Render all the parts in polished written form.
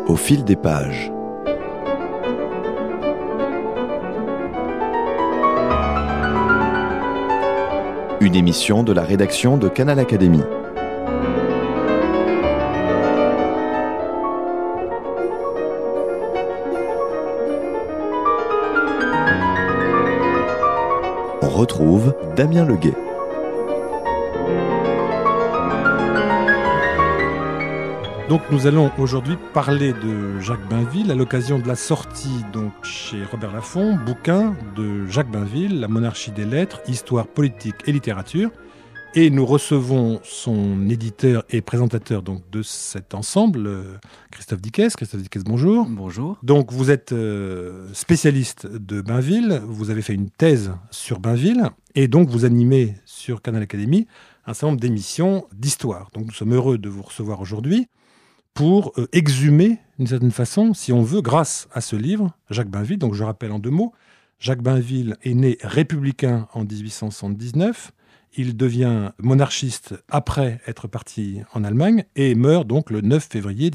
Au fil des pages. Une émission de la rédaction de Canal Académie. On retrouve Damien Leguet. Donc nous allons aujourd'hui parler de Jacques Bainville à l'occasion de la sortie donc chez Robert Laffont, bouquin de Jacques Bainville, La monarchie des lettres, histoire politique et littérature. Et nous recevons son éditeur et présentateur donc de cet ensemble, Christophe Dickès. Christophe Dickès, bonjour. Bonjour. Donc vous êtes spécialiste de Bainville, vous avez fait une thèse sur Bainville et donc vous animez sur Canal Académie un certain nombre d'émissions d'histoire. Donc nous sommes heureux de vous recevoir aujourd'hui pour exhumer, d'une certaine façon, si on veut, grâce à ce livre, Jacques Bainville. Donc je rappelle en 2 mots, Jacques Bainville est né républicain en 1879. Il devient monarchiste après être parti en Allemagne et meurt donc le 9 février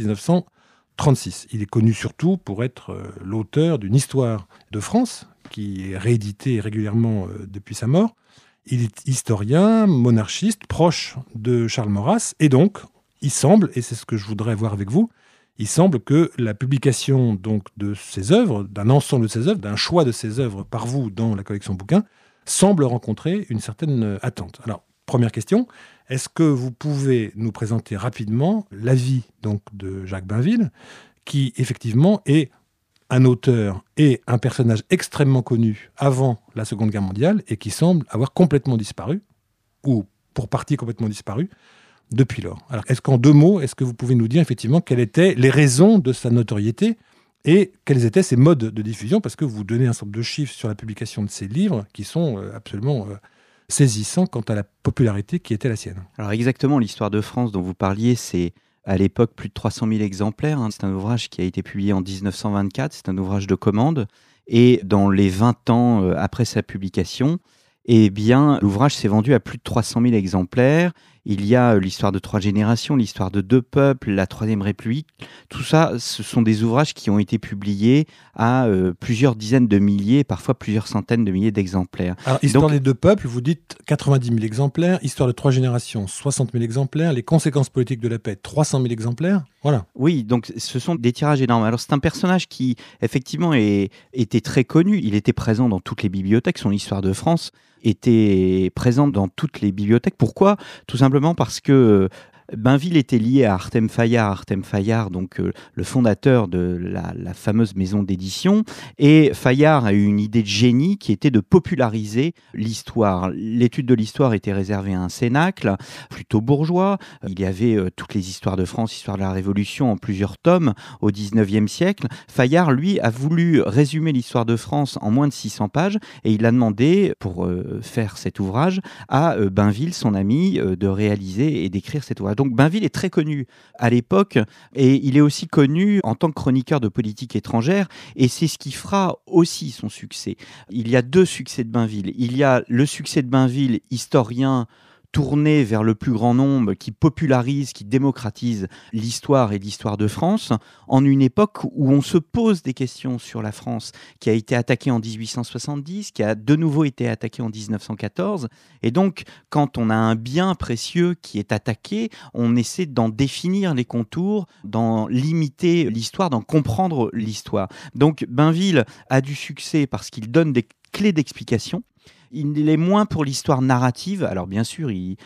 1936. Il est connu surtout pour être l'auteur d'une histoire de France qui est rééditée régulièrement depuis sa mort. Il est historien, monarchiste, proche de Charles Maurras et donc il semble, et c'est ce que je voudrais voir avec vous, il semble que la publication donc de ses œuvres, d'un ensemble de ses œuvres, d'un choix de ses œuvres par vous dans la collection bouquins, semble rencontrer une certaine attente. Alors, première question, est-ce que vous pouvez nous présenter rapidement la vie donc de Jacques Bainville, qui effectivement est un auteur et un personnage extrêmement connu avant la Seconde Guerre mondiale et qui semble avoir complètement disparu, ou pour partie complètement disparu, depuis lors. Alors, est-ce qu'en 2 mots, est-ce que vous pouvez nous dire effectivement quelles étaient les raisons de sa notoriété et quels étaient ses modes de diffusion? Parce que vous donnez un certain nombre de chiffres sur la publication de ces livres qui sont absolument saisissants quant à la popularité qui était la sienne. Alors exactement, l'histoire de France dont vous parliez, c'est à l'époque plus de 300 000 exemplaires. C'est un ouvrage qui a été publié en 1924, c'est un ouvrage de commande. Et dans les 20 ans après sa publication, eh bien, l'ouvrage s'est vendu à plus de 300 000 exemplaires. Il y a l'histoire de 3 générations, l'histoire de 2 peuples, la Troisième République. Tout ça, ce sont des ouvrages qui ont été publiés à plusieurs dizaines de milliers, parfois plusieurs centaines de milliers d'exemplaires. Alors, histoire des 2 peuples, vous dites 90 000 exemplaires. Histoire de 3 générations, 60 000 exemplaires. Les conséquences politiques de la paix, 300 000 exemplaires. Voilà. Oui, donc ce sont des tirages énormes. Alors, c'est un personnage qui, effectivement, était très connu. Il était présent dans toutes les bibliothèques. Son histoire de France était présente dans toutes les bibliothèques. Pourquoi ? Tout simplement parce que Bainville était lié à Artem Fayard. Artem Fayard, donc le fondateur de la fameuse maison d'édition. Et Fayard a eu une idée de génie qui était de populariser l'histoire. L'étude de l'histoire était réservée à un cénacle plutôt bourgeois. Il y avait toutes les histoires de France, histoire de la Révolution en plusieurs tomes au 19e siècle. Fayard, lui, a voulu résumer l'histoire de France en moins de 600 pages et il a demandé, pour faire cet ouvrage, à Bainville, son ami, de réaliser et d'écrire cet ouvrage. Donc Bainville est très connu à l'époque et il est aussi connu en tant que chroniqueur de politique étrangère et c'est ce qui fera aussi son succès. Il y a 2 succès de Bainville. Il y a le succès de Bainville, historien, tourné vers le plus grand nombre, qui popularise, qui démocratise l'histoire et l'histoire de France, en une époque où on se pose des questions sur la France, qui a été attaquée en 1870, qui a de nouveau été attaquée en 1914. Et donc, quand on a un bien précieux qui est attaqué, on essaie d'en définir les contours, d'en limiter l'histoire, d'en comprendre l'histoire. Donc, Bainville a du succès parce qu'il donne des clés d'explication. Il est moins pour l'histoire narrative. Alors bien sûr,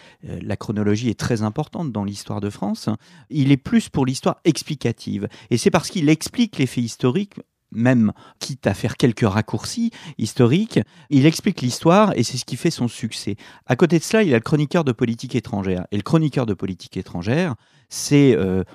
la chronologie est très importante dans l'histoire de France. Il est plus pour l'histoire explicative. Et c'est parce qu'il explique les faits historiques, même quitte à faire quelques raccourcis historiques, il explique l'histoire et c'est ce qui fait son succès. À côté de cela, il a le chroniqueur de politique étrangère. Et le chroniqueur de politique étrangère, c'est,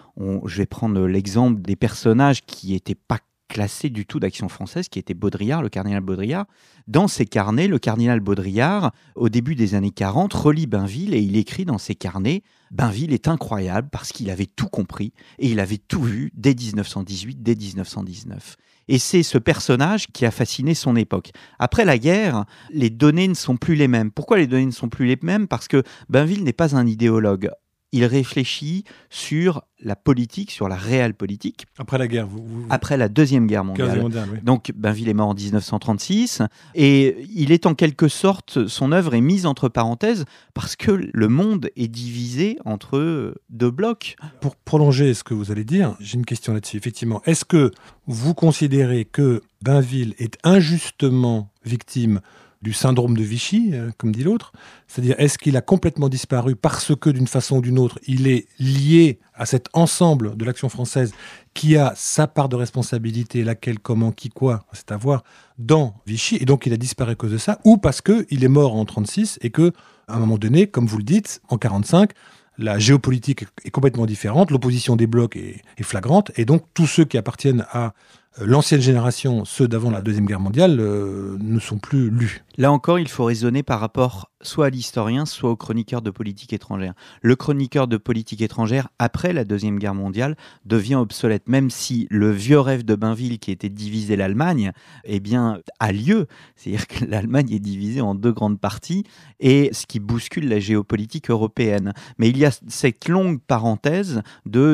je vais prendre l'exemple des personnages qui n'étaient pas classé du tout d'Action française, qui était Baudrillard, le cardinal Baudrillard. Dans ses carnets, le cardinal Baudrillard, au début des années 40, relit Bainville et il écrit dans ses carnets « Bainville est incroyable parce qu'il avait tout compris et il avait tout vu dès 1918, dès 1919 ». Et c'est ce personnage qui a fasciné son époque. Après la guerre, les données ne sont plus les mêmes. Pourquoi les données ne sont plus les mêmes ? Parce que Bainville n'est pas un idéologue. il réfléchit sur la politique, sur la réelle politique. Après la guerre, Après la Deuxième Guerre mondiale. Oui. Donc Bainville est mort en 1936 et il est en quelque sorte, son œuvre est mise entre parenthèses parce que le monde est divisé entre deux blocs. Pour prolonger ce que vous allez dire, j'ai une question là-dessus. Effectivement, est-ce que vous considérez que Bainville est injustement victime du syndrome de Vichy, comme dit l'autre? C'est-à-dire, est-ce qu'il a complètement disparu parce que, d'une façon ou d'une autre, il est lié à cet ensemble de l'action française qui a sa part de responsabilité, laquelle, comment, qui, quoi, c'est à voir, dans Vichy, et donc il a disparu à cause de ça, ou parce qu'il est mort en 1936 et que, à un moment donné, comme vous le dites, en 1945, la géopolitique est complètement différente, l'opposition des blocs est flagrante, et donc tous ceux qui appartiennent à l'ancienne génération, ceux d'avant la Deuxième Guerre mondiale, ne sont plus lus. Là encore, il faut raisonner par rapport soit à l'historien, soit au chroniqueur de politique étrangère. Le chroniqueur de politique étrangère, après la Deuxième Guerre mondiale, devient obsolète, même si le vieux rêve de Bainville, qui était de diviser l'Allemagne, eh bien, a lieu. C'est-à-dire que l'Allemagne est divisée en deux grandes parties, et ce qui bouscule la géopolitique européenne. Mais il y a cette longue parenthèse de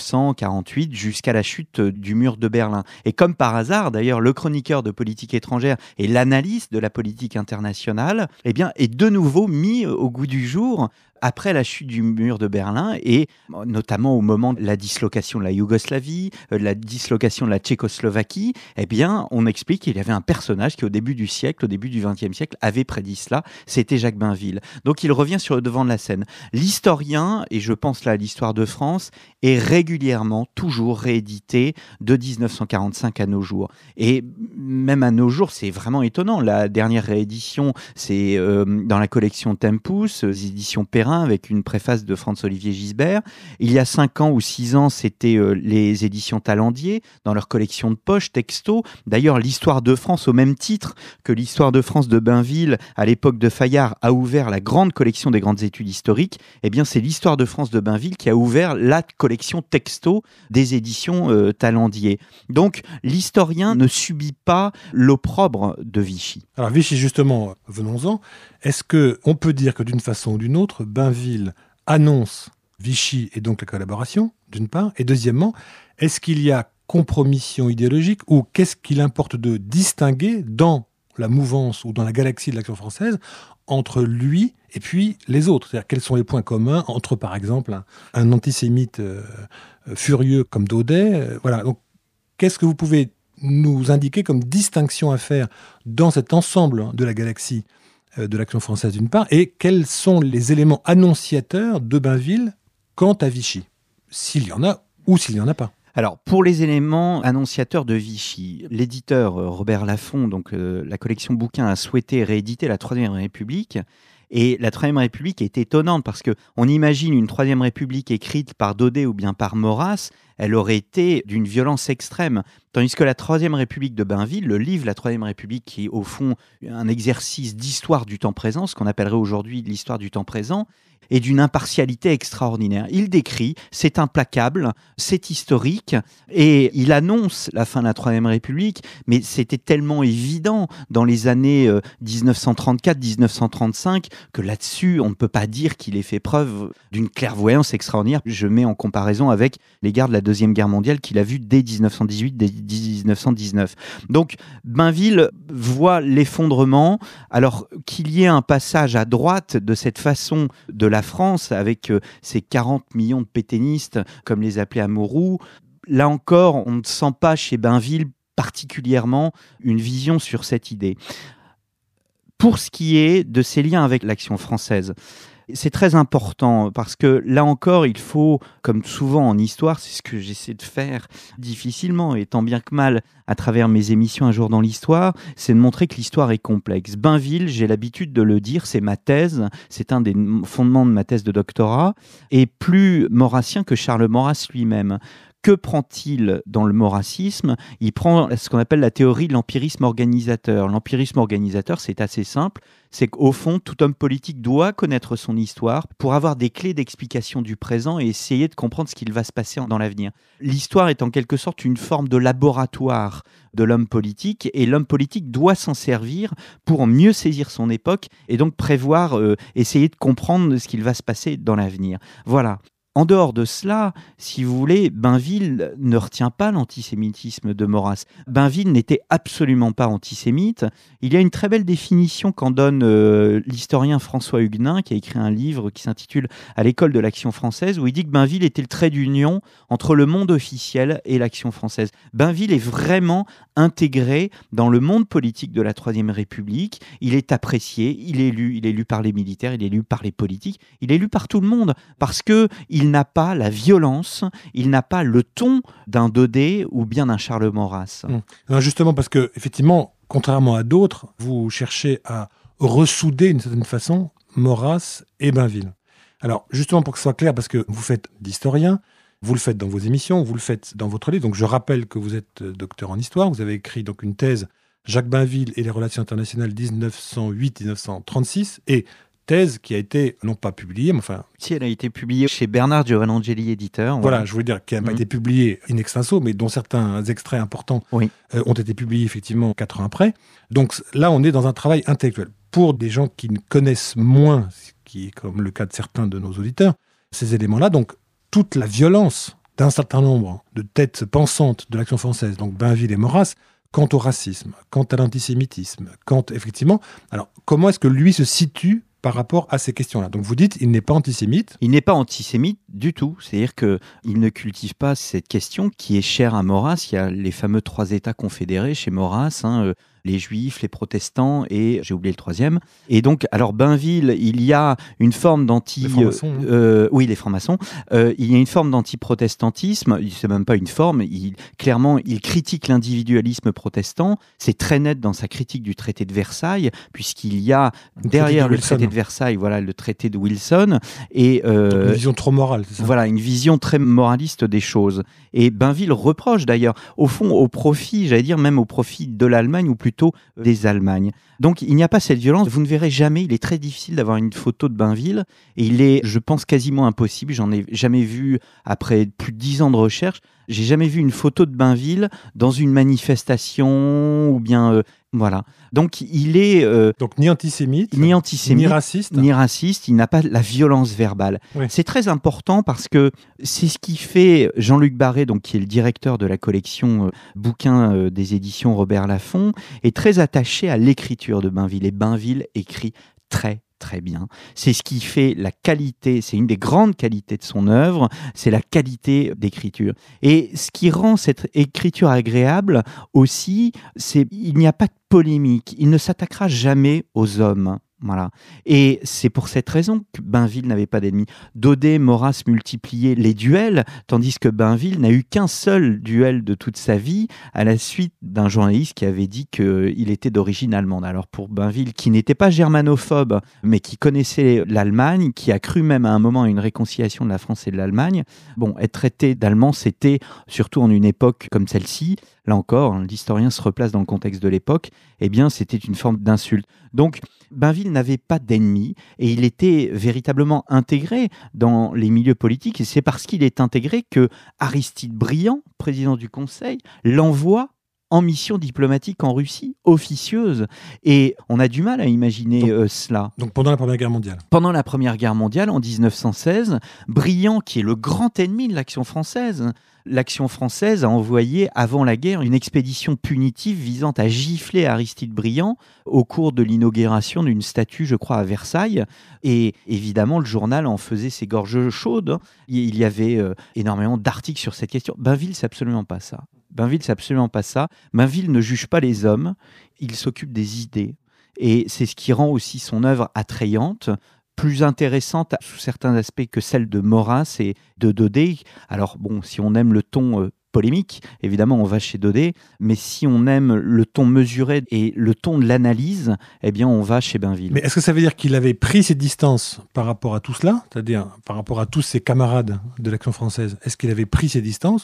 1948 jusqu'à la chute du mur de Berlin. Et comme par hasard, d'ailleurs, le chroniqueur de politique étrangère et l'analyste de la politique internationale, eh bien, est de nouveau mis au goût du jour après la chute du mur de Berlin et notamment au moment de la dislocation de la Yougoslavie, la dislocation de la Tchécoslovaquie, eh bien, on explique qu'il y avait un personnage qui, au début du siècle, au début du XXe siècle, avait prédit cela. C'était Jacques Bainville. Donc, il revient sur le devant de la scène. L'historien, et je pense là à l'histoire de France, est régulièrement, toujours réédité de 1945 à nos jours. Et même à nos jours, c'est vraiment étonnant. La dernière réédition, c'est dans la collection Tempus, éditions Perrin, avec une préface de Franz-Olivier Gisbert. Il y a 5 ans ou 6 ans, c'était les éditions Talandier, dans leur collection de poche, texto. D'ailleurs, l'histoire de France, au même titre que l'histoire de France de Bainville, à l'époque de Fayard, a ouvert la grande collection des grandes études historiques. Eh bien, c'est l'histoire de France de Bainville qui a ouvert la collection texto des éditions Talandier. Donc, l'historien ne subit pas l'opprobre de Vichy. Alors, Vichy, justement, venons-en. Est-ce qu'on peut dire que d'une façon ou d'une autre, Bainville annonce Vichy et donc la collaboration, d'une part, et deuxièmement, est-ce qu'il y a compromission idéologique ou qu'est-ce qu'il importe de distinguer dans la mouvance ou dans la galaxie de l'action française entre lui et puis les autres? C'est-à-dire quels sont les points communs entre, par exemple, un antisémite furieux comme Daudet, voilà. Donc, qu'est-ce que vous pouvez nous indiquer comme distinction à faire dans cet ensemble de la galaxie de l'action française d'une part, et quels sont les éléments annonciateurs de Bainville quant à Vichy, s'il y en a ou s'il n'y en a pas? Alors, pour les éléments annonciateurs de Vichy, l'éditeur Robert Laffont, donc la collection bouquins, a souhaité rééditer la Troisième République. Et la Troisième République est étonnante parce qu'on imagine une Troisième République écrite par Daudet ou bien par Maurras, elle aurait été d'une violence extrême. Tandis que la Troisième République de Bainville, le livre La Troisième République, qui est au fond un exercice d'histoire du temps présent, ce qu'on appellerait aujourd'hui l'histoire du temps présent, et d'une impartialité extraordinaire. Il décrit, c'est implacable, c'est historique, et il annonce la fin de la Troisième République, mais c'était tellement évident dans les années 1934-1935 que là-dessus, on ne peut pas dire qu'il ait fait preuve d'une clairvoyance extraordinaire. Je mets en comparaison avec les guerres de la Deuxième Guerre mondiale qu'il a vues dès 1918, dès 1919. Donc, Bainville voit l'effondrement, alors qu'il y ait un passage à droite de cette façon de la France, avec ses 40 millions de pétainistes, comme les appelait Amouroux. Là encore, on ne sent pas chez Bainville particulièrement une vision sur cette idée. Pour ce qui est de ses liens avec l'Action française, c'est très important parce que là encore, il faut, comme souvent en histoire, c'est ce que j'essaie de faire difficilement et tant bien que mal à travers mes émissions Un jour dans l'histoire, c'est de montrer que l'histoire est complexe. Bainville, j'ai l'habitude de le dire, c'est ma thèse, c'est un des fondements de ma thèse de doctorat, et plus maurassien que Charles Maurras lui-même. Que prend-il dans le maurassisme ? Il prend ce qu'on appelle la théorie de l'empirisme organisateur. L'empirisme organisateur, c'est assez simple. C'est qu'au fond, tout homme politique doit connaître son histoire pour avoir des clés d'explication du présent et essayer de comprendre ce qu'il va se passer dans l'avenir. L'histoire est en quelque sorte une forme de laboratoire de l'homme politique et l'homme politique doit s'en servir pour mieux saisir son époque et donc prévoir, essayer de comprendre ce qu'il va se passer dans l'avenir. Voilà. En dehors de cela, si vous voulez, Bainville ne retient pas l'antisémitisme de Maurras. Bainville n'était absolument pas antisémite. Il y a une très belle définition qu'en donne l'historien François Huguenin, qui a écrit un livre qui s'intitule « À l'école de l'action française », où il dit que Bainville était le trait d'union entre le monde officiel et l'action française. Bainville est vraiment intégré dans le monde politique de la Troisième République. Il est apprécié, il est lu par les militaires, il est lu par les politiques, il est lu par tout le monde, parce qu'il n'a pas la violence, il n'a pas le ton d'un Daudet ou bien d'un Charles Maurras. Justement, parce que effectivement, contrairement à d'autres, vous cherchez à ressouder d'une certaine façon Maurras et Bainville. Alors, justement, pour que ce soit clair, parce que vous faites d'historien, vous le faites dans vos émissions, vous le faites dans votre livre. Donc, je rappelle que vous êtes docteur en histoire. Vous avez écrit donc une thèse Jacques Bainville et les relations internationales 1908-1936 et thèse qui a été, non pas publiée, mais enfin... Si, elle a été publiée chez Bernard Giovannangeli, éditeur. Voilà, je voulais dire qu'elle n'a pas été publiée in extenso, mais dont certains extraits importants ont été publiés effectivement 4 ans après. Donc là, on est dans un travail intellectuel. Pour des gens qui ne connaissent moins, ce qui est comme le cas de certains de nos auditeurs, ces éléments-là, donc toute la violence d'un certain nombre de têtes pensantes de l'action française, donc Bainville et Maurras, quant au racisme, quant à l'antisémitisme, quant effectivement... Alors, comment est-ce que lui se situe par rapport à ces questions-là? Donc vous dites, il n'est pas antisémite. Il n'est pas antisémite du tout. C'est-à-dire qu'il ne cultive pas cette question qui est chère à Maurras. Il y a les fameux 3 États confédérés chez Maurras, les Juifs, les protestants et j'ai oublié le 3e. Et donc, alors Bainville, il y a une forme d'anti... Les francs-maçons. Oui, les francs-maçons. Il y a une forme d'anti-protestantisme. C'est même pas une forme. Clairement, il critique l'individualisme protestant. C'est très net dans sa critique du traité de Versailles, puisqu'il y a derrière le traité de Versailles, voilà, le traité de Wilson. Et, une vision trop morale, c'est ça? Voilà, une vision très moraliste des choses. Et Bainville reproche d'ailleurs, au fond, au profit, j'allais dire même au profit de l'Allemagne, ou plutôt des Allemagnes. Donc il n'y a pas cette violence, vous ne verrez jamais, il est très difficile d'avoir une photo de Bainville, et il est, je pense, quasiment impossible, j'en ai jamais vu, après plus de 10 ans de recherche, j'ai jamais vu une photo de Bainville dans une manifestation, ou bien... Voilà. Donc il est... Donc ni antisémite, ni raciste, il n'a pas la violence verbale. Oui. C'est très important parce que c'est ce qui fait Jean-Luc Barré, donc, qui est le directeur de la collection bouquins des éditions Robert Laffont, est très attaché à l'écriture de Bainville. Et Bainville écrit très bien. C'est ce qui fait la qualité, c'est une des grandes qualités de son œuvre, c'est la qualité d'écriture. Et ce qui rend cette écriture agréable aussi, c'est il n'y a pas de polémique, il ne s'attaquera jamais aux hommes. Voilà. Et c'est pour cette raison que Bainville n'avait pas d'ennemis. Daudet, Maurras multipliaient les duels, tandis que Bainville n'a eu qu'un seul duel de toute sa vie, à la suite d'un journaliste qui avait dit qu'il était d'origine allemande. Alors pour Bainville, qui n'était pas germanophobe, mais qui connaissait l'Allemagne, qui a cru même à un moment à une réconciliation de la France et de l'Allemagne, bon, être traité d'allemand, c'était, surtout en une époque comme celle-ci, là encore, l'historien se replace dans le contexte de l'époque, eh bien c'était une forme d'insulte. Donc Bainville n'avait pas d'ennemis et il était véritablement intégré dans les milieux politiques, et c'est parce qu'il est intégré que Aristide Briand, président du Conseil, l'envoie en mission diplomatique en Russie, officieuse. Et on a du mal à imaginer cela. Donc pendant la Première Guerre mondiale. Pendant la Première Guerre mondiale, en 1916, Briand, qui est le grand ennemi de l'Action française, l'Action française a envoyé, avant la guerre, une expédition punitive visant à gifler Aristide Briand au cours de l'inauguration d'une statue, je crois, à Versailles. Et évidemment, le journal en faisait ses gorges chaudes. Il y avait énormément d'articles sur cette question. Bainville, c'est absolument pas ça. Bainville, c'est absolument pas ça. Bainville ne juge pas les hommes, il s'occupe des idées. Et c'est ce qui rend aussi son œuvre attrayante, plus intéressante sous certains aspects que celle de Maurras et de Daudet. Alors bon, si on aime le ton polémique, évidemment on va chez Daudet, mais si on aime le ton mesuré et le ton de l'analyse, eh bien on va chez Bainville. Mais est-ce que ça veut dire qu'il avait pris ses distances par rapport à tout cela, c'est-à-dire par rapport à tous ses camarades de l'Action française? Est-ce qu'il avait pris ses distances,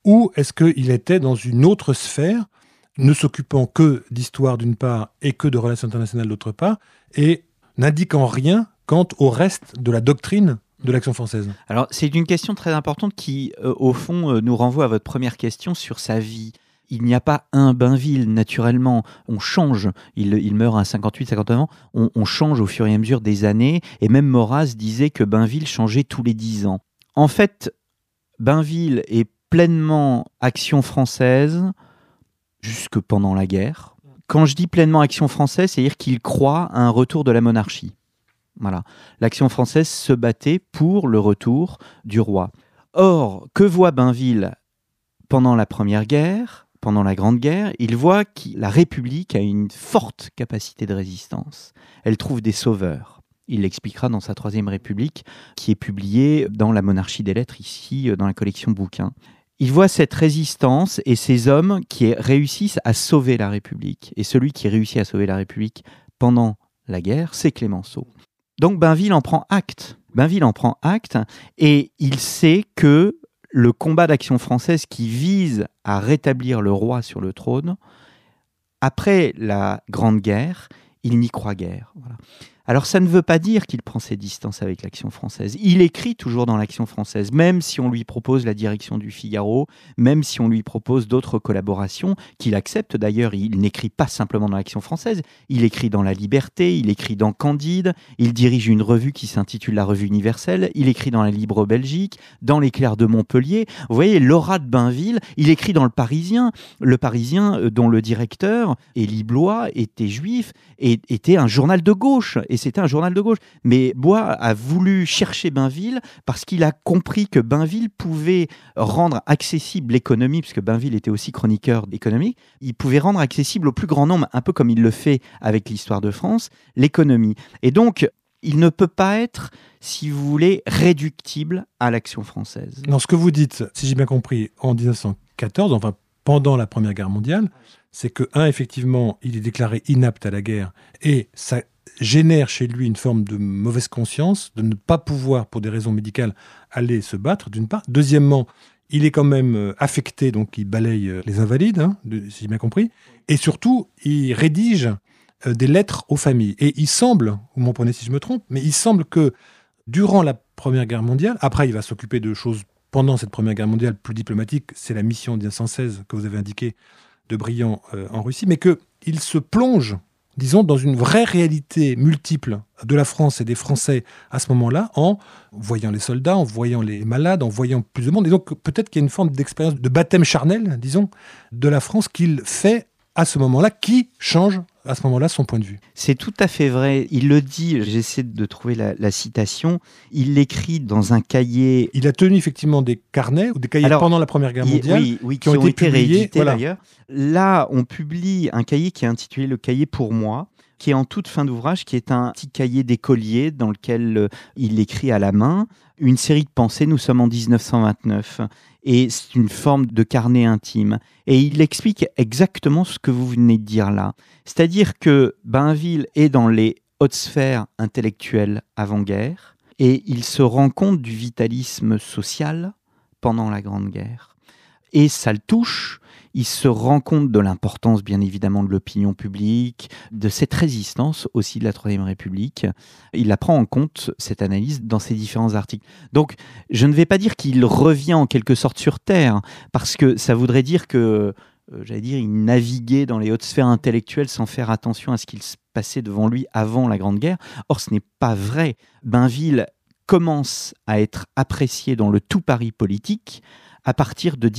ou est-ce qu'il était dans une autre sphère, ne s'occupant que d'histoire d'une part et que de relations internationales d'autre part, et n'indiquant rien quant au reste de la doctrine de l'Action française? Alors, c'est une question très importante qui, au fond, nous renvoie à votre première question sur sa vie. Il n'y a pas un Bainville, naturellement. On change. Il meurt à 58, 59 ans. On change au fur et à mesure des années. Et même Maurras disait que Bainville changeait tous les 10 ans. En fait, Bainville est pleinement Action française jusque pendant la guerre. Quand je dis pleinement Action française, c'est-à-dire qu'il croit à un retour de la monarchie. Voilà. L'Action française se battait pour le retour du roi. Or, que voit Bainville pendant la Première Guerre, pendant la Grande Guerre? Il voit que la République a une forte capacité de résistance. Elle trouve des sauveurs. Il l'expliquera dans sa Troisième République, qui est publiée dans la Monarchie des Lettres, ici, dans la collection bouquins. Il voit cette résistance et ces hommes qui réussissent à sauver la République. Et celui qui réussit à sauver la République pendant la guerre, c'est Clémenceau. Donc Bainville en prend acte. Et il sait que le combat d'Action française qui vise à rétablir le roi sur le trône, après la Grande Guerre, il n'y croit guère. Voilà. Alors ça ne veut pas dire qu'il prend ses distances avec l'Action française. Il écrit toujours dans l'Action française, même si on lui propose la direction du Figaro, même si on lui propose d'autres collaborations, qu'il accepte d'ailleurs. Il n'écrit pas simplement dans l'Action française, il écrit dans La Liberté, il écrit dans Candide, il dirige une revue qui s'intitule La Revue Universelle, il écrit dans La Libre Belgique, dans L'Éclair de Montpellier. Vous voyez, l'aura de Bainville, il écrit dans Le Parisien dont le directeur, Élie Blois, était juif et était un journal de gauche. Et c'était un journal de gauche. Mais Blois a voulu chercher Bainville parce qu'il a compris que Bainville pouvait rendre accessible l'économie, puisque Bainville était aussi chroniqueur économique, il pouvait rendre accessible au plus grand nombre, un peu comme il le fait avec l'Histoire de France, l'économie. Et donc, il ne peut pas être, si vous voulez, réductible à l'Action française. Dans ce que vous dites, si j'ai bien compris, en 1914, enfin pendant la Première Guerre mondiale, c'est que, effectivement, il est déclaré inapte à la guerre et ça génère chez lui une forme de mauvaise conscience, de ne pas pouvoir, pour des raisons médicales, aller se battre, d'une part. Deuxièmement, il est quand même affecté, donc il balaye les invalides, si j'ai bien compris. Et surtout, il rédige des lettres aux familles. Et il semble, vous m'en prenez si je me trompe, mais il semble que durant la Première Guerre mondiale, après il va s'occuper de choses pendant cette Première Guerre mondiale plus diplomatiques, c'est la mission 1916 que vous avez indiquée de Briand en Russie, mais qu'il se plonge, disons, dans une vraie réalité multiple de la France et des Français à ce moment-là, en voyant les soldats, en voyant les malades, en voyant plus de monde. Et donc peut-être qu'il y a une forme d'expérience de baptême charnel, disons, de la France qu'il fait à ce moment-là, qui change à ce moment-là son point de vue. C'est tout à fait vrai. Il le dit, j'essaie de trouver la citation, il l'écrit dans un cahier. Il a tenu effectivement des carnets ou des cahiers pendant la Première Guerre mondiale qui ont été réédités d'ailleurs. Là, on publie un cahier qui est intitulé Le Cahier pour moi, qui est en toute fin d'ouvrage, qui est un petit cahier d'écolier dans lequel il écrit à la main une série de pensées. Nous sommes en 1929 et c'est une forme de carnet intime. Et il explique exactement ce que vous venez de dire là. C'est-à-dire que Bainville est dans les hautes sphères intellectuelles avant-guerre et il se rend compte du vitalisme social pendant la Grande Guerre. Et ça le touche. Il se rend compte de l'importance, bien évidemment, de l'opinion publique, de cette résistance aussi de la Troisième République. Il la prend en compte, cette analyse, dans ses différents articles. Donc, je ne vais pas dire qu'il revient en quelque sorte sur Terre, parce que ça voudrait dire que, il naviguait dans les hautes sphères intellectuelles sans faire attention à ce qu'il se passait devant lui avant la Grande Guerre. Or, ce n'est pas vrai. Bainville commence à être apprécié dans le tout Paris politique à partir de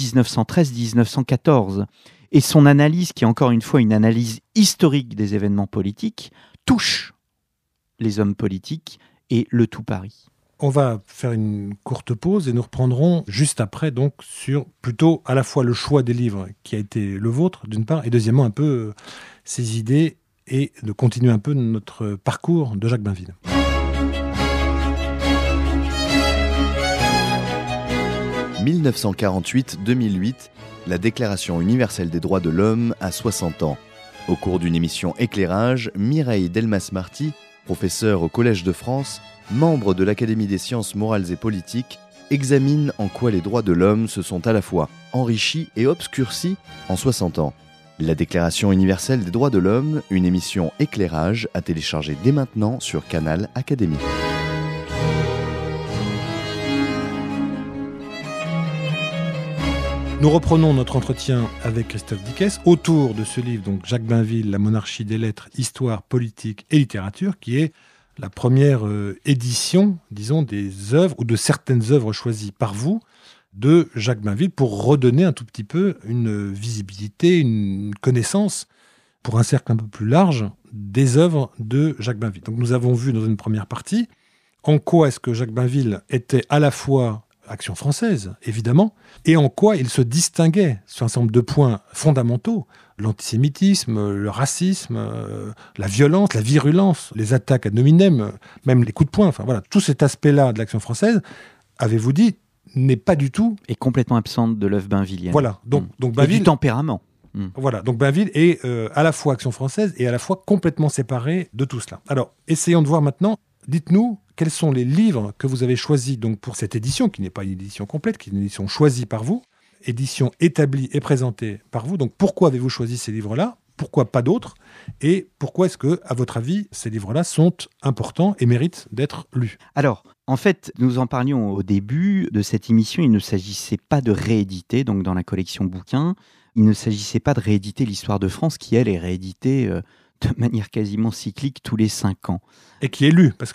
1913-1914. Et son analyse, qui est encore une fois une analyse historique des événements politiques, touche les hommes politiques et le tout Paris. On va faire une courte pause et nous reprendrons juste après donc sur plutôt à la fois le choix des livres qui a été le vôtre d'une part et deuxièmement un peu ses idées et de continuer un peu notre parcours de Jacques Bainville. « 1948-2008, la Déclaration universelle des droits de l'homme a 60 ans. Au cours d'une émission Éclairage, Mireille Delmas-Marty, professeure au Collège de France, membre de l'Académie des sciences morales et politiques, examine en quoi les droits de l'homme se sont à la fois enrichis et obscurcis en 60 ans. La Déclaration universelle des droits de l'homme, une émission éclairage à télécharger dès maintenant sur Canal Académie. Nous reprenons notre entretien avec Christophe Dickès autour de ce livre, donc Jacques Bainville, La monarchie des lettres, histoire, politique et littérature, qui est la première édition, disons, des œuvres ou de certaines œuvres choisies par vous de Jacques Bainville pour redonner un tout petit peu une visibilité, une connaissance pour un cercle un peu plus large des œuvres de Jacques Bainville. Donc nous avons vu dans une première partie en quoi est-ce que Jacques Bainville était à la fois Action française, évidemment, et en quoi il se distinguait sur un certain nombre de points fondamentaux, l'antisémitisme, le racisme, la violence, la virulence, les attaques ad hominem, même les coups de poing, enfin voilà, tout cet aspect-là de l'Action française, avez-vous dit, n'est pas du tout... est complètement absente de l'œuvre bainvillienne. Voilà, donc Bainville... Et du tempérament. Voilà, donc Bainville est à la fois Action française et à la fois complètement séparé de tout cela. Alors, essayons de voir maintenant, dites-nous, quels sont les livres que vous avez choisis donc, pour cette édition, qui n'est pas une édition complète, qui est une édition choisie par vous, édition établie et présentée par vous. Donc pourquoi avez-vous choisi ces livres-là ? Pourquoi pas d'autres ? Et pourquoi est-ce que, à votre avis, ces livres-là sont importants et méritent d'être lus ? Alors, en fait, nous en parlions au début de cette émission, il ne s'agissait pas de rééditer, donc dans la collection bouquins, il ne s'agissait pas de rééditer l'histoire de France, qui, elle, est rééditée de manière quasiment cyclique tous les 5 ans. Et qui est lu. Parce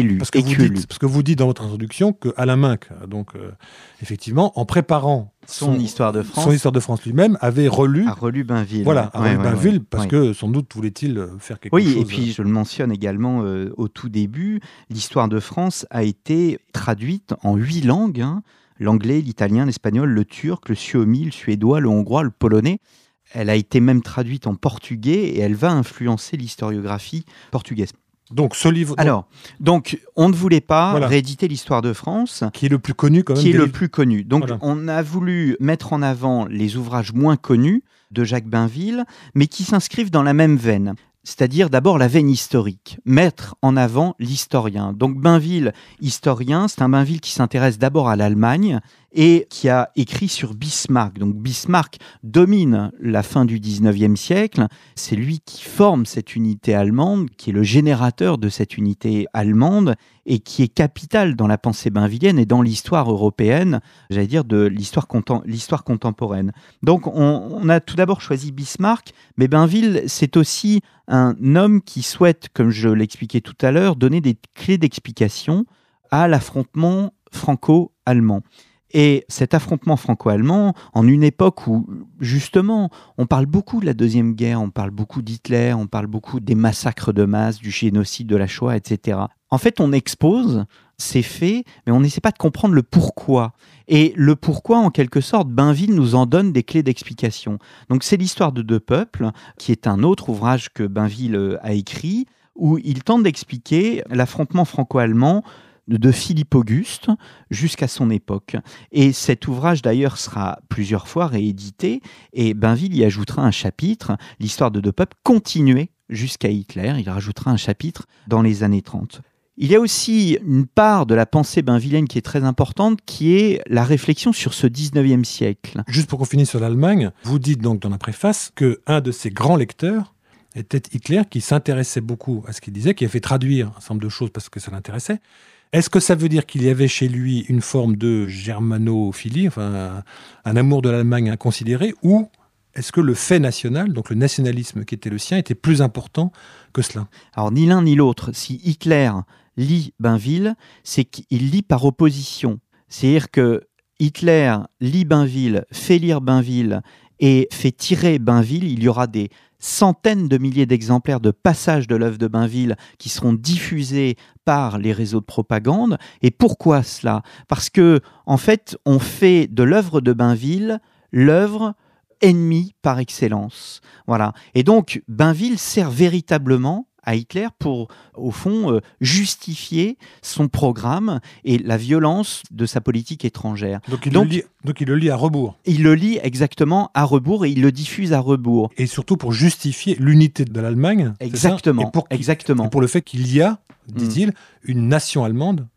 que vous dites dans votre introduction qu'Alain Minc, donc effectivement, en préparant son Histoire de France lui-même, a relu Bainville. Voilà, Bainville, parce que sans doute voulait-il faire quelque chose. Oui, et puis je le mentionne également au tout début, l'Histoire de France a été traduite en 8 langues, l'anglais, l'italien, l'espagnol, le turc, le suomi, le suédois, le hongrois, le polonais. Elle a été même traduite en portugais et elle va influencer l'historiographie portugaise. Donc ce livre... Alors, on ne voulait pas rééditer l'Histoire de France. Qui est le plus connu quand même. Qui est le plus connu. Donc on a voulu mettre en avant les ouvrages moins connus de Jacques Bainville, mais qui s'inscrivent dans la même veine. C'est-à-dire d'abord la veine historique, mettre en avant l'historien. Donc Bainville, historien, c'est un Bainville qui s'intéresse d'abord à l'Allemagne et qui a écrit sur Bismarck. Donc Bismarck domine la fin du 19e siècle, c'est lui qui forme cette unité allemande, qui est le générateur de cette unité allemande et qui est capital dans la pensée bainvillienne et dans l'histoire européenne, j'allais dire de l'histoire contemporaine. Donc on a tout d'abord choisi Bismarck, mais Bainville, c'est aussi un homme qui souhaite, comme je l'expliquais tout à l'heure, donner des clés d'explication à l'affrontement franco-allemand. Et cet affrontement franco-allemand, en une époque où, justement, on parle beaucoup de la Deuxième Guerre, on parle beaucoup d'Hitler, on parle beaucoup des massacres de masse, du génocide, de la Shoah, etc. En fait, on expose ces faits, mais on n'essaie pas de comprendre le pourquoi. Et le pourquoi, en quelque sorte, Bainville nous en donne des clés d'explication. Donc c'est l'Histoire de 2 peuples, qui est un autre ouvrage que Bainville a écrit, où il tente d'expliquer l'affrontement franco-allemand de Philippe Auguste jusqu'à son époque. Et cet ouvrage, d'ailleurs, sera plusieurs fois réédité, et Bainville y ajoutera un chapitre, l'Histoire de 2 peuples, continuée jusqu'à Hitler. Il rajoutera un chapitre dans les années 30. Il y a aussi une part de la pensée bainvillienne qui est très importante, qui est la réflexion sur ce 19e siècle. Juste pour qu'on finisse sur l'Allemagne, vous dites donc dans la préface qu'un de ses grands lecteurs était Hitler, qui s'intéressait beaucoup à ce qu'il disait, qui a fait traduire un certain nombre de choses parce que ça l'intéressait. Est-ce que ça veut dire qu'il y avait chez lui une forme de germanophilie, enfin un amour de l'Allemagne inconsidéré, ou est-ce que le fait national, donc le nationalisme qui était le sien, était plus important que cela ? Alors ni l'un ni l'autre. Si Hitler lit Bainville, c'est qu'il lit par opposition. C'est-à-dire que Hitler lit Bainville, fait lire Bainville et fait tirer Bainville. Il y aura des centaines de milliers d'exemplaires de passages de l'œuvre de Bainville qui seront diffusés par les réseaux de propagande. Et pourquoi cela ? Parce que, en fait, on fait de l'œuvre de Bainville l'œuvre ennemie par excellence. Voilà. Et donc, Bainville sert véritablement à Hitler pour, au fond, justifier son programme et la violence de sa politique étrangère. Donc il le lit à rebours. Il le lit exactement à rebours et il le diffuse à rebours. Et surtout pour justifier l'unité de l'Allemagne. Exactement. Et pour le fait qu'il y a, dit-il, une nation allemande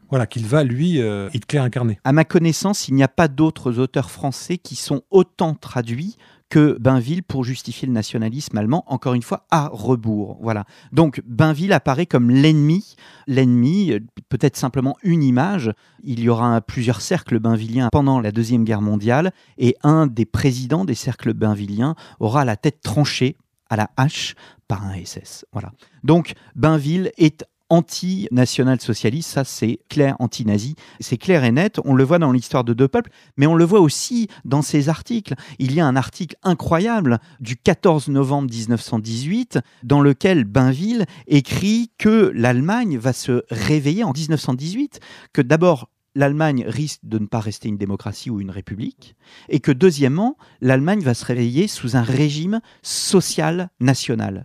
Voilà, qu'il va, lui, Hitler incarner. À ma connaissance, il n'y a pas d'autres auteurs français qui sont autant traduits que Bainville pour justifier le nationalisme allemand, encore une fois, à rebours. Voilà. Donc, Bainville apparaît comme l'ennemi, peut-être simplement une image. Il y aura plusieurs cercles bainvilliens pendant la Deuxième Guerre mondiale, et un des présidents des cercles bainvilliens aura la tête tranchée à la hache par un SS. Voilà. Donc, Bainville est anti-national-socialiste, ça c'est clair, anti-nazi, c'est clair et net, on le voit dans l'histoire de Deux Peuples, mais on le voit aussi dans ses articles. Il y a un article incroyable du 14 novembre 1918 dans lequel Bainville écrit que l'Allemagne va se réveiller en 1918, que d'abord l'Allemagne risque de ne pas rester une démocratie ou une république, et que deuxièmement, l'Allemagne va se réveiller sous un régime social-national,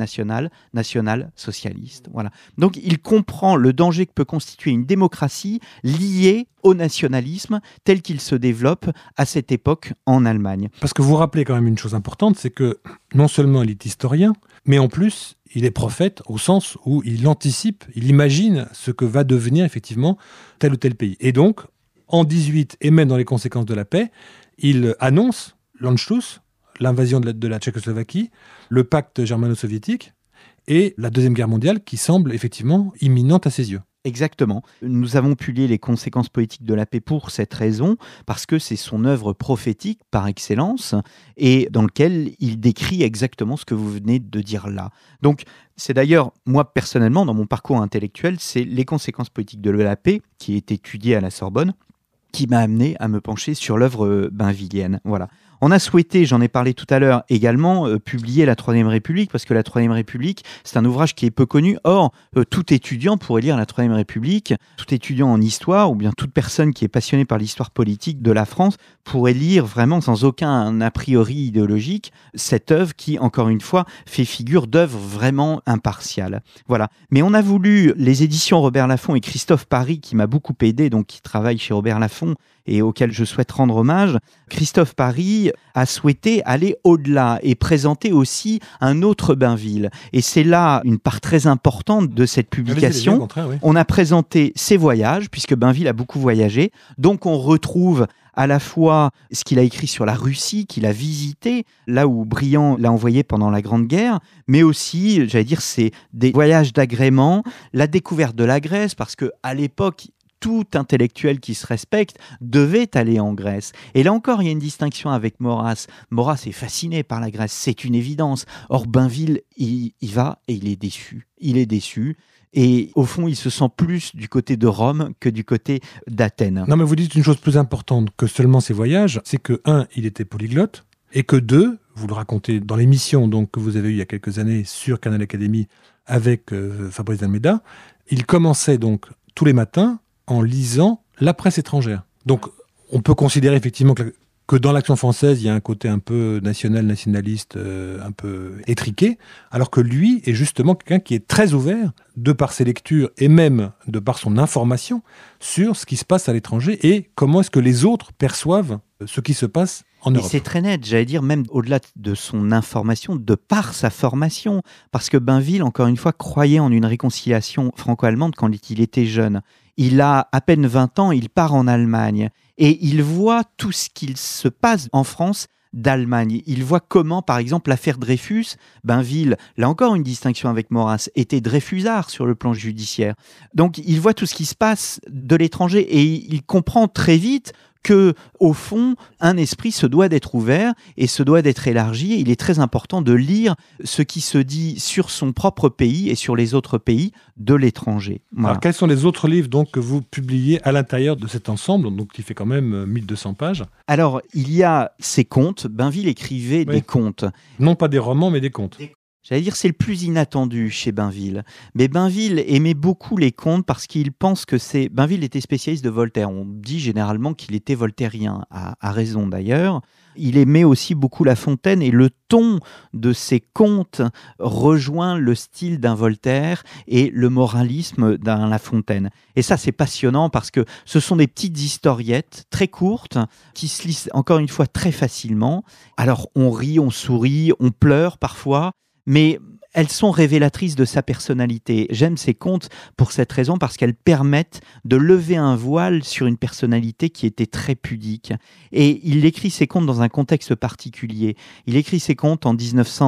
national-socialiste. Voilà. Donc il comprend le danger que peut constituer une démocratie liée au nationalisme tel qu'il se développe à cette époque en Allemagne. Parce que vous rappelez quand même une chose importante, c'est que non seulement il est historien, mais en plus, il est prophète au sens où il anticipe, il imagine ce que va devenir effectivement tel ou tel pays. Et donc, en 18 et même dans les conséquences de la paix, il annonce l'Anschluss, l'invasion de la Tchécoslovaquie, le pacte germano-soviétique et la Deuxième Guerre mondiale qui semble effectivement imminente à ses yeux. Exactement. Nous avons publié les conséquences politiques de la paix pour cette raison, parce que c'est son œuvre prophétique par excellence, et dans lequel il décrit exactement ce que vous venez de dire là. Donc, c'est d'ailleurs, moi personnellement, dans mon parcours intellectuel, c'est les conséquences politiques de la paix, qui est étudié à la Sorbonne, qui m'a amené à me pencher sur l'œuvre bainvillienne. Voilà. On a souhaité, j'en ai parlé tout à l'heure également, publier la Troisième République, parce que la Troisième République, c'est un ouvrage qui est peu connu. Or, tout étudiant pourrait lire la Troisième République, tout étudiant en histoire, ou bien toute personne qui est passionnée par l'histoire politique de la France, pourrait lire vraiment sans aucun a priori idéologique cette œuvre qui, encore une fois, fait figure d'œuvre vraiment impartiale. Voilà. Mais on a voulu, les éditions Robert Laffont et Christophe Paris, qui m'a beaucoup aidé, donc qui travaille chez Robert Laffont, et auquel je souhaite rendre hommage, Christophe Paris a souhaité aller au-delà et présenter aussi un autre Bainville. Et c'est là une part très importante de cette publication. On a présenté ses voyages, puisque Bainville a beaucoup voyagé. Donc on retrouve à la fois ce qu'il a écrit sur la Russie, qu'il a visité, là où Briand l'a envoyé pendant la Grande Guerre, mais aussi, j'allais dire, c'est des voyages d'agrément, la découverte de la Grèce, parce qu'à l'époque, tout intellectuel qui se respecte devait aller en Grèce. Et là encore, il y a une distinction avec Maurras. Maurras est fasciné par la Grèce, c'est une évidence. Or, Bainville, il va et il est déçu. Il est déçu. Et au fond, il se sent plus du côté de Rome que du côté d'Athènes. Non, mais vous dites une chose plus importante que seulement ses voyages, c'est que, un, il était polyglotte, et que deux, vous le racontez dans l'émission donc, que vous avez eue il y a quelques années sur Canal Académie avec Fabrice Dalméda, il commençait donc tous les matins en lisant la presse étrangère. Donc, on peut considérer effectivement que dans l'Action française, il y a un côté un peu nationaliste, un peu étriqué, alors que lui est justement quelqu'un qui est très ouvert, de par ses lectures et même de par son information, sur ce qui se passe à l'étranger et comment est-ce que les autres perçoivent ce qui se passe en Europe. Et c'est très net, j'allais dire, même au-delà de son information, de par sa formation, parce que Bainville, encore une fois, croyait en une réconciliation franco-allemande quand il était jeune. Il a à peine 20 ans, il part en Allemagne et il voit tout ce qu'il se passe en France d'Allemagne. Il voit comment, par exemple, l'affaire Dreyfus, Bainville, là encore une distinction avec Maurras, était dreyfusard sur le plan judiciaire. Donc il voit tout ce qui se passe de l'étranger et il comprend très vite que, au fond, un esprit se doit d'être ouvert et se doit d'être élargi. Il est très important de lire ce qui se dit sur son propre pays et sur les autres pays de l'étranger. Voilà. Alors, quels sont les autres livres donc, que vous publiez à l'intérieur de cet ensemble, donc, qui fait quand même 1200 pages? Alors, il y a ses contes. Bainville écrivait des contes. Non pas des romans, mais des contes. J'allais dire, c'est le plus inattendu chez Bainville. Mais Bainville aimait beaucoup les contes parce qu'il pense que c'est... Bainville était spécialiste de Voltaire. On dit généralement qu'il était voltairien, à raison d'ailleurs. Il aimait aussi beaucoup La Fontaine et le ton de ses contes rejoint le style d'un Voltaire et le moralisme d'un La Fontaine. Et ça, c'est passionnant parce que ce sont des petites historiettes très courtes qui se lisent encore une fois très facilement. Alors, on rit, on sourit, on pleure parfois. Mais elles sont révélatrices de sa personnalité. J'aime ces contes pour cette raison, parce qu'elles permettent de lever un voile sur une personnalité qui était très pudique. Et il écrit ces contes dans un contexte particulier. Il écrit ces contes en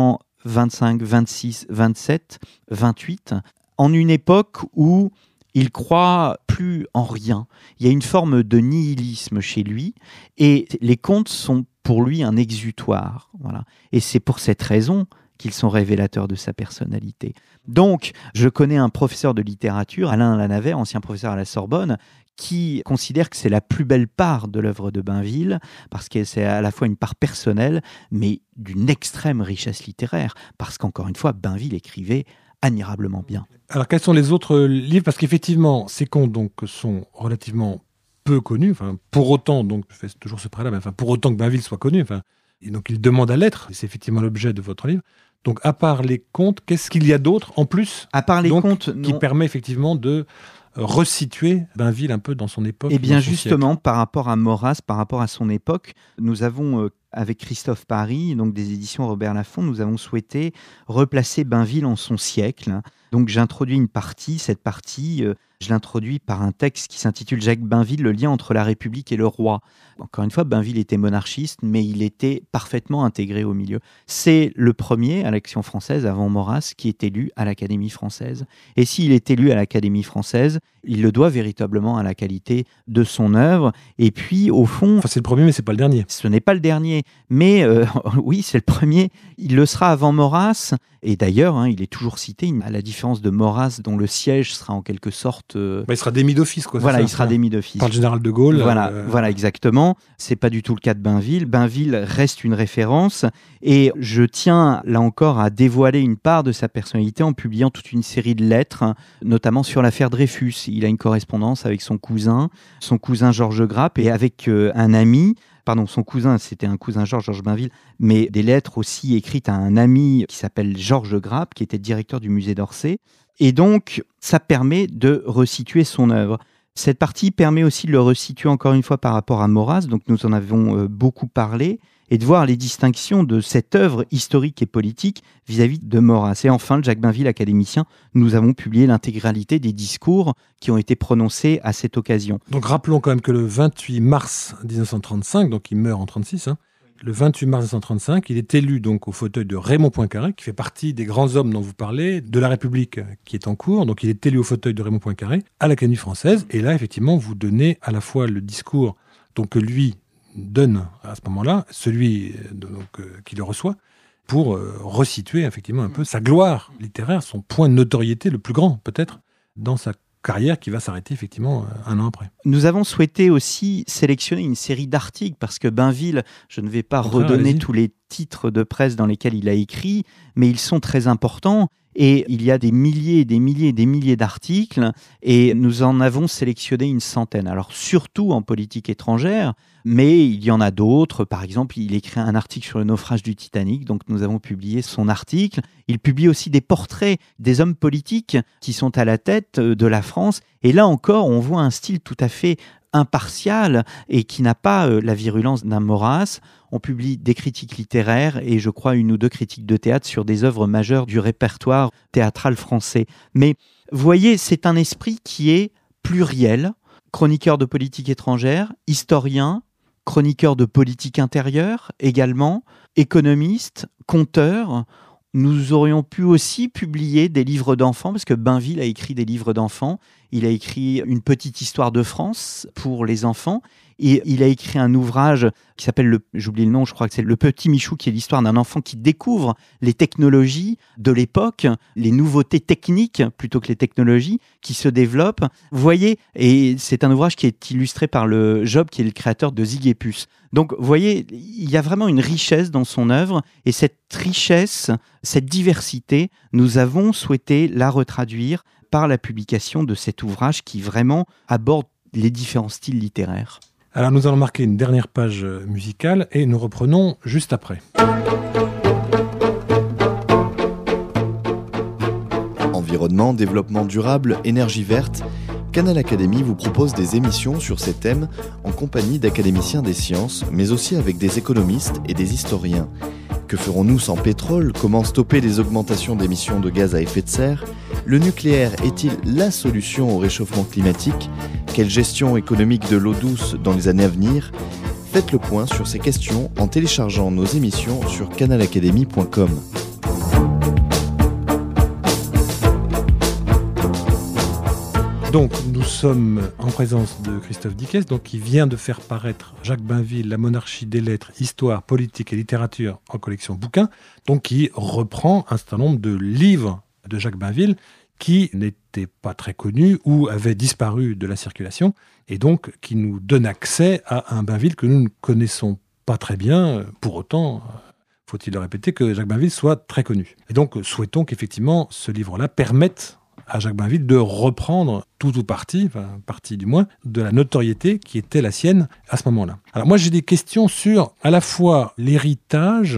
1925, 26, 27, 28, en une époque où il croit plus en rien. Il y a une forme de nihilisme chez lui, et les contes sont pour lui un exutoire. Voilà. Et c'est pour cette raison qu'ils sont révélateurs de sa personnalité. Donc, je connais un professeur de littérature, Alain Lanaver, ancien professeur à la Sorbonne, qui considère que c'est la plus belle part de l'œuvre de Bainville, parce que c'est à la fois une part personnelle, mais d'une extrême richesse littéraire, parce qu'encore une fois, Bainville écrivait admirablement bien. Alors, quels sont les autres livres ? Parce qu'effectivement, ces contes donc, sont relativement peu connus, pour autant, donc je fais toujours ce prêt-là, mais pour autant que Bainville soit connu, et donc il demande à l'être, et c'est effectivement l'objet de votre livre. Donc, à part les contes, qu'est-ce qu'il y a d'autre en plus, à part les contes, qui permet effectivement de resituer Bainville un peu dans son époque? Eh bien, justement, par rapport à Maurras, par rapport à son époque, nous avons, avec Christophe Paris, donc des éditions Robert Laffont, nous avons souhaité replacer Bainville en son siècle. Donc, j'introduis une partie, cette partie, je l'introduis par un texte qui s'intitule Jacques Bainville, le lien entre la République et le roi. Encore une fois, Bainville était monarchiste, mais il était parfaitement intégré au milieu. C'est le premier à l'Action française, avant Maurras, qui est élu à l'Académie française. Et s'il est élu à l'Académie française, il le doit véritablement à la qualité de son œuvre. Et puis, au fond... c'est le premier, mais c'est pas le dernier. Ce n'est pas le dernier, mais oui, c'est le premier. Il le sera avant Maurras. Et d'ailleurs, il est toujours cité, à la différence de Maurras, dont le siège sera en quelque sorte... il sera démis d'office, quoi. Voilà, il sera démis d'office. Par le général de Gaulle. Voilà, exactement. C'est pas du tout le cas de Bainville. Bainville reste une référence. Et je tiens, là encore, à dévoiler une part de sa personnalité en publiant toute une série de lettres, notamment sur l'affaire Dreyfus. Il a une correspondance avec son cousin Georges Grappe, et avec un ami. Pardon, son cousin, c'était un cousin Georges Bainville, mais des lettres aussi écrites à un ami qui s'appelle Georges Grappe, qui était directeur du musée d'Orsay. Et donc, ça permet de resituer son œuvre. Cette partie permet aussi de le resituer encore une fois par rapport à Maurras, donc nous en avons beaucoup parlé, et de voir les distinctions de cette œuvre historique et politique vis-à-vis de Maurras. Et enfin, le Jacques Bainville académicien, nous avons publié l'intégralité des discours qui ont été prononcés à cette occasion. Donc rappelons quand même que le 28 mars 1935, donc il meurt en 1936, le 28 mars 1935, il est élu donc au fauteuil de Raymond Poincaré, qui fait partie des grands hommes dont vous parlez, de la République qui est en cours. Donc il est élu au fauteuil de Raymond Poincaré à l'Académie française. Et là, effectivement, vous donnez à la fois le discours que lui donne à ce moment-là, celui qui le reçoit, pour resituer effectivement un peu sa gloire littéraire, son point de notoriété le plus grand peut-être dans sa carrière qui va s'arrêter effectivement un an après. Nous avons souhaité aussi sélectionner une série d'articles parce que Bainville, je ne vais pas redonner tous les titres de presse dans lesquels il a écrit, mais ils sont très importants. Et il y a des milliers et des milliers et des milliers d'articles, et nous en avons sélectionné une centaine. Alors surtout en politique étrangère, mais il y en a d'autres. Par exemple, il écrit un article sur le naufrage du Titanic, donc nous avons publié son article. Il publie aussi des portraits des hommes politiques qui sont à la tête de la France. Et là encore, on voit un style tout à fait impartial et qui n'a pas la virulence d'un Maurras. On publie des critiques littéraires et je crois une ou deux critiques de théâtre sur des œuvres majeures du répertoire théâtral français. Mais vous voyez, c'est un esprit qui est pluriel, chroniqueur de politique étrangère, historien, chroniqueur de politique intérieure également, économiste, conteur. Nous aurions pu aussi publier des livres d'enfants, parce que Bainville a écrit des livres d'enfants. Il a écrit une petite histoire de France pour les enfants. Et il a écrit un ouvrage qui s'appelle, j'oublie le nom, je crois que c'est Le Petit Michou, qui est l'histoire d'un enfant qui découvre les technologies de l'époque, les nouveautés techniques plutôt que les technologies qui se développent. Vous voyez, et c'est un ouvrage qui est illustré par le Job, qui est le créateur de Zig et Puce. Donc, vous voyez, il y a vraiment une richesse dans son œuvre, et cette richesse, cette diversité, nous avons souhaité la retraduire par la publication de cet ouvrage qui vraiment aborde les différents styles littéraires. Alors nous allons marquer une dernière page musicale et nous reprenons juste après. Environnement, développement durable, énergie verte, Canal Académie vous propose des émissions sur ces thèmes en compagnie d'académiciens des sciences, mais aussi avec des économistes et des historiens. Que ferons-nous sans pétrole? Comment stopper les augmentations d'émissions de gaz à effet de serre? Le nucléaire est-il la solution au réchauffement climatique? Quelle gestion économique de l'eau douce dans les années à venir? Faites le point sur ces questions en téléchargeant nos émissions sur canalacademy.com. Donc, nous sommes en présence de Christophe Dickès, donc, qui vient de faire paraître Jacques Bainville, La monarchie des lettres, histoire, politique et littérature en collection bouquins, donc qui reprend un certain nombre de livres de Jacques Bainville qui n'étaient pas très connus ou avaient disparu de la circulation, et donc qui nous donne accès à un Bainville que nous ne connaissons pas très bien. Pour autant, faut-il le répéter, que Jacques Bainville soit très connu. Et donc, souhaitons qu'effectivement, ce livre-là permette à Jacques Bainville de reprendre tout ou partie du moins, de la notoriété qui était la sienne à ce moment-là. Alors moi, j'ai des questions sur à la fois l'héritage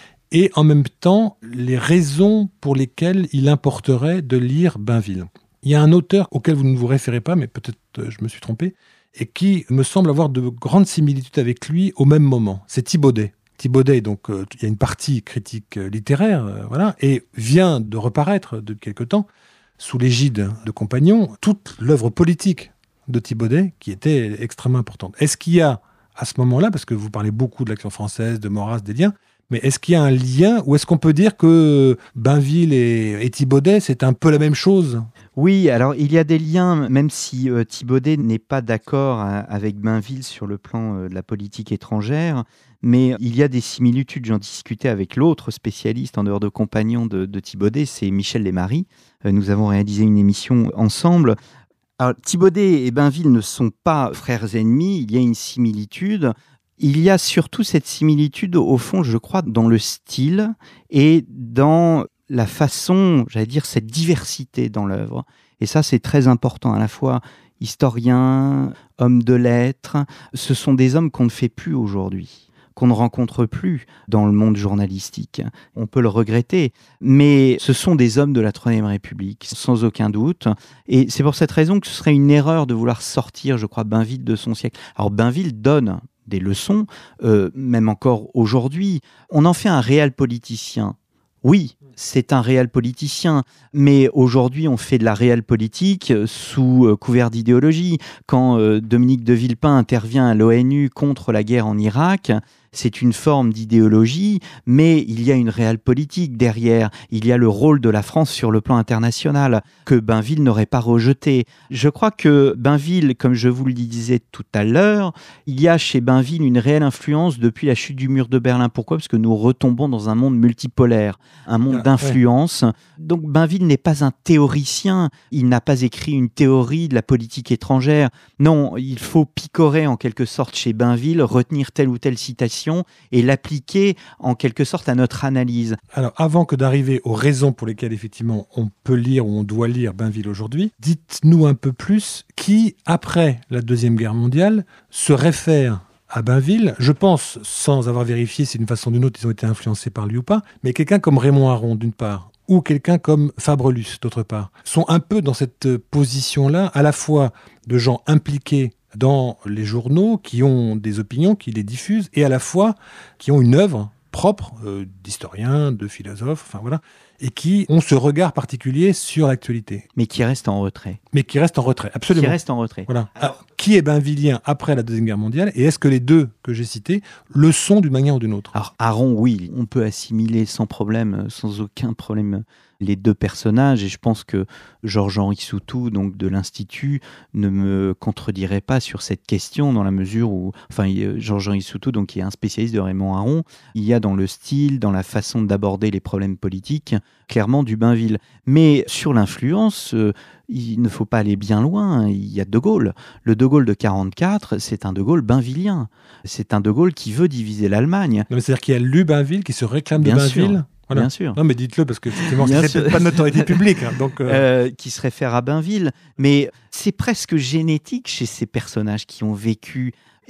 et en même temps les raisons pour lesquelles il importerait de lire Bainville. Il y a un auteur auquel vous ne vous référez pas, mais peut-être je me suis trompé, et qui me semble avoir de grandes similitudes avec lui au même moment. C'est Thibaudet. Thibaudet, donc, il y a une partie critique littéraire, et vient de reparaître depuis quelque temps, sous l'égide de Compagnon, toute l'œuvre politique de Thibaudet, qui était extrêmement importante. Est-ce qu'il y a, à ce moment-là, parce que vous parlez beaucoup de l'Action française, de Maurras, des liens, mais est-ce qu'il y a un lien, ou est-ce qu'on peut dire que Bainville et Thibaudet, c'est un peu la même chose ? Oui, alors il y a des liens, même si Thibaudet n'est pas d'accord avec Bainville sur le plan de la politique étrangère, mais il y a des similitudes. J'en discutais avec l'autre spécialiste en dehors de Compagnon de Thibaudet, c'est Michel Desmaris. Nous avons réalisé une émission ensemble. Alors, Thibaudet et Bainville ne sont pas frères ennemis, il y a une similitude. Il y a surtout cette similitude, au fond, je crois, dans le style et dans la façon, j'allais dire, cette diversité dans l'œuvre. Et ça, c'est très important, à la fois historien, homme de lettres. Ce sont des hommes qu'on ne fait plus aujourd'hui, qu'on ne rencontre plus dans le monde journalistique. On peut le regretter, mais ce sont des hommes de la Troisième République, sans aucun doute. Et c'est pour cette raison que ce serait une erreur de vouloir sortir, je crois, Bainville de son siècle. Alors Bainville donne des leçons, même encore aujourd'hui. On en fait un réel politicien. Oui, c'est un réel politicien, mais aujourd'hui on fait de la réelle politique sous couvert d'idéologie. Quand Dominique de Villepin intervient à l'ONU contre la guerre en Irak, c'est une forme d'idéologie, mais il y a une réelle politique derrière. Il y a le rôle de la France sur le plan international que Bainville n'aurait pas rejeté. Je crois que Bainville, comme je vous le disais tout à l'heure, il y a chez Bainville une réelle influence depuis la chute du mur de Berlin. Pourquoi ? Parce que nous retombons dans un monde multipolaire, un monde d'influence. Donc Bainville n'est pas un théoricien, il n'a pas écrit une théorie de la politique étrangère. Non, il faut picorer en quelque sorte chez Bainville, retenir telle ou telle citation et l'appliquer en quelque sorte à notre analyse. Alors, avant que d'arriver aux raisons pour lesquelles effectivement on peut lire ou on doit lire Bainville aujourd'hui, dites-nous un peu plus qui, après la Deuxième Guerre mondiale, se réfère à Bainville. Je pense, sans avoir vérifié si d'une façon ou d'une autre ils ont été influencés par lui ou pas, mais quelqu'un comme Raymond Aron d'une part, ou quelqu'un comme Fabrelus d'autre part, sont un peu dans cette position-là, à la fois de gens impliqués dans les journaux, qui ont des opinions, qui les diffusent, et à la fois qui ont une œuvre propre d'historiens, de philosophes, et qui ont ce regard particulier sur l'actualité. Mais qui reste en retrait. Absolument. Qui reste en retrait. Voilà. Alors, qui est bainvillien après la Deuxième Guerre mondiale, et est-ce que les deux que j'ai cités le sont d'une manière ou d'une autre ? Alors, Aron, oui, on peut assimiler sans problème, sans aucun problème, les deux personnages, et je pense que Georges-Henri Soutou, donc de l'Institut, ne me contredirait pas sur cette question, dans la mesure où, Georges-Henri Soutou, donc, qui est un spécialiste de Raymond Aron, il y a dans le style, dans la façon d'aborder les problèmes politiques, clairement du Bainville. Mais sur l'influence, il ne faut pas aller bien loin, il y a De Gaulle. Le De Gaulle de 1944, c'est un De Gaulle bainvillien. C'est un De Gaulle qui veut diviser l'Allemagne. Non, mais c'est-à-dire qu'il y a lu Bainville, qui se réclame de Bainville. Bien sûr. Non, mais dites-le, parce que effectivement, c'est peut-être pas de notoriété publique. Donc, qui se réfère à Bainville. Mais c'est presque génétique chez ces personnages qui ont vécu